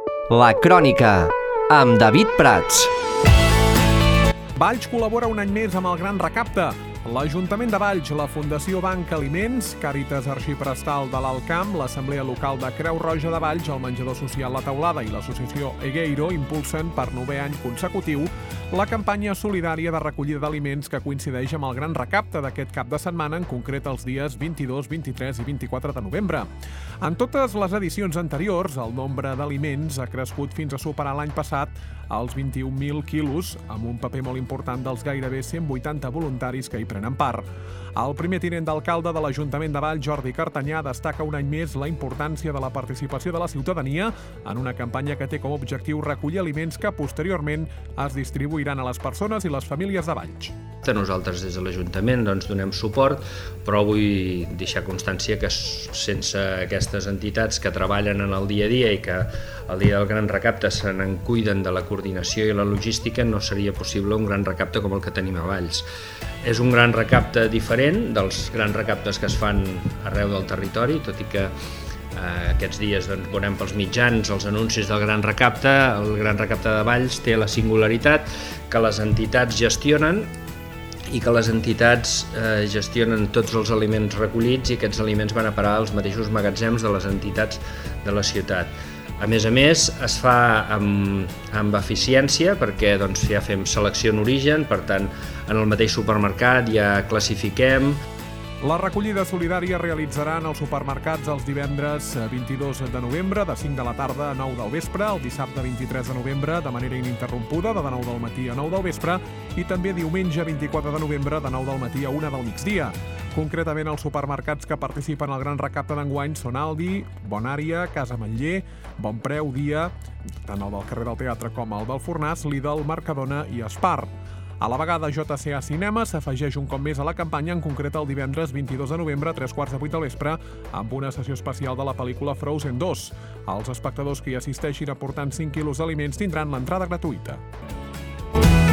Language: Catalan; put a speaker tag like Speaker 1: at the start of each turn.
Speaker 1: La Crònica, amb David Prats.
Speaker 2: Valls col·labora un any més amb el Gran Recapte. L'Ajuntament de Valls, la Fundació Banc Aliments, Càritas Arxiprestal de l'Alt Camp, l'Assemblea Local de Creu Roja de Valls, el Menjador Social La Teulada i l'associació Egueiro impulsen per 9è any consecutiu la campanya solidària de recollida d'aliments que coincideix amb el Gran Recapte d'aquest cap de setmana, en concret els dies 22, 23 i 24 de novembre. En totes les edicions anteriors, el nombre d'aliments ha crescut fins a superar l'any passat els 21.000 quilos, amb un paper molt important dels gairebé 180 voluntaris que hi prenen part. El primer tinent d'alcalde de l'Ajuntament de Valls, Jordi Cartanyà, destaca un any més la importància de la participació de la ciutadania en una campanya que té com a objectiu recollir aliments que posteriorment es distribuiran a les persones i les famílies de Valls.
Speaker 3: Nosaltres des de l'Ajuntament donem suport, però vull deixar constància que sense aquestes entitats que treballen en el dia a dia i que el dia del Gran Recapte se n'en cuiden de la coordinació i la logística, no seria possible un gran recapte com el que tenim a Valls. És un gran recapte diferent dels grans recaptes que es fan arreu del territori, tot i que aquests dies veurem pels mitjans els anuncis del Gran Recapte. El Gran Recapte de Valls té la singularitat que les entitats gestionen i que les entitats gestionen tots els aliments recollits i aquests aliments van a parar als mateixos magatzems de les entitats de la ciutat. A més, es fa amb eficiència perquè ja fem selecció en origen, per tant, en el mateix supermercat ja classifiquem.
Speaker 2: La recollida solidària es realitzarà en els supermercats els divendres 22 de novembre de 5 de la tarda a 9 del vespre, el dissabte 23 de novembre de manera ininterrompuda de 9 del matí a 9 del vespre i també diumenge 24 de novembre de 9 del matí a 1 del migdia. Concretament, els supermercats que participen al Gran Recapte d'enguany són Aldi, Bonària, Casa Ametller, Bonpreu, Dia, tant el del carrer del Teatre com el del Fornàs, Lidl, Mercadona i Spar. A la vegada, JCA Cinema s'afegeix un cop més a la campanya, en concret el divendres 22 de novembre a 3:15 del vespre, amb una sessió especial de la pel·lícula Frozen 2. Els espectadors que hi assisteixin aportant 5 quilos d'aliments tindran l'entrada gratuïta.